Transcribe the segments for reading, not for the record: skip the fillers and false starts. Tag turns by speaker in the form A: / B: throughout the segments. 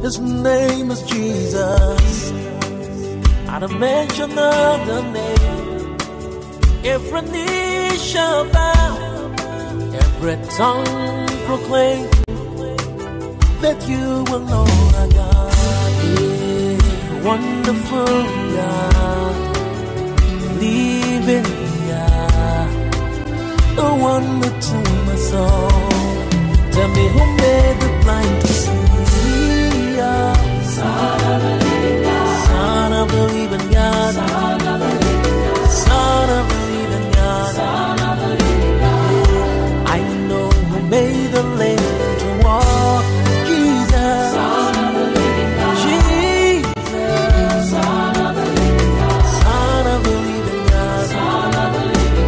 A: His name is Jesus. At the mention of the name, every knee shall bow, every tongue proclaim that you alone are God. Yeah, wonderful God, living God, a wonder to my soul. Tell me who made the blind to see? Son of the living God, Son of the living God, Son of the living God, Son of the living God, Son of the living God. I know who made the lame to walk. Jesus, Son of the living God, Jesus, Son of the living God, Son of the living God, Son of the living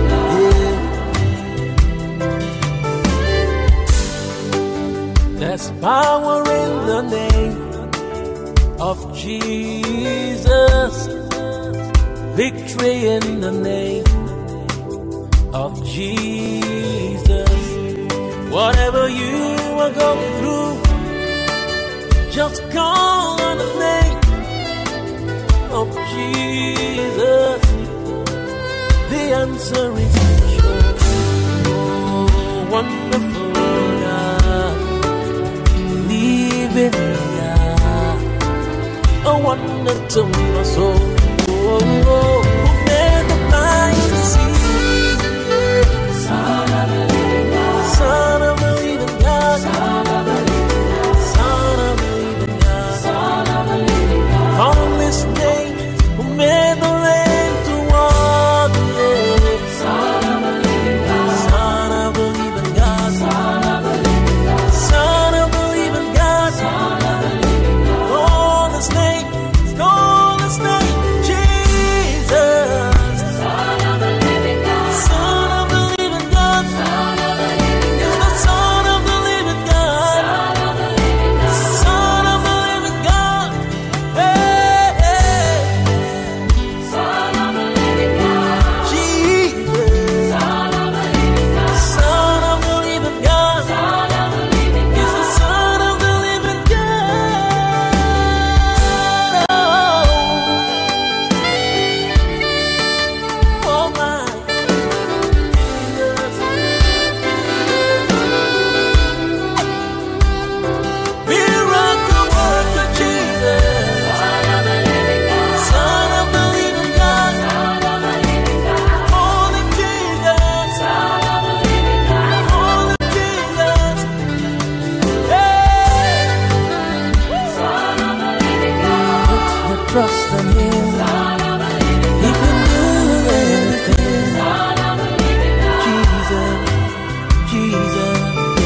A: God. There's power in the name of Jesus, victory in the name of Jesus. Whatever you are going through, just call on the name of Jesus. The answer is sure. Oh, wonderful God, living God, a wonder to my soul. Oh, oh, who made the blind to see? Son of the living God, Son of the living God, Son of the living God, Son of the living God, Son of the living God. On this name, who made the lame to walk? Yeah. Son of the living God, Son of the living God, Son of the living God, Son of the living God, Son of the living God. Oh, this name, oh, this name, Jesus, Son of the living God, Son of the living God, Son of the living God, the Son of the living God, Son of the living God, Son of the living God, hey, hey. Son of the living God, Jesus, Son of the living God, Son of the living God, Son of the living God, is the Son of the living God. Oh my Jesus, miracle worker Jesus, Son of the living God, Son of the living God, Son of the living God, Holy Jesus, Son of the living God, Holy Jesus, hey, Son of the living God. Put your trust in Him, Son of the living God. He can do anything, Son of the living God. Jesus, Jesus,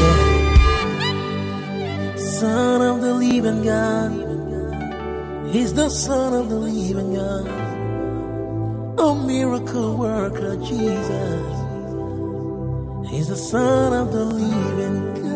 A: yeah. Son of the living God. He's the Son of the living God, a miracle worker, Jesus. He's the Son of the living God.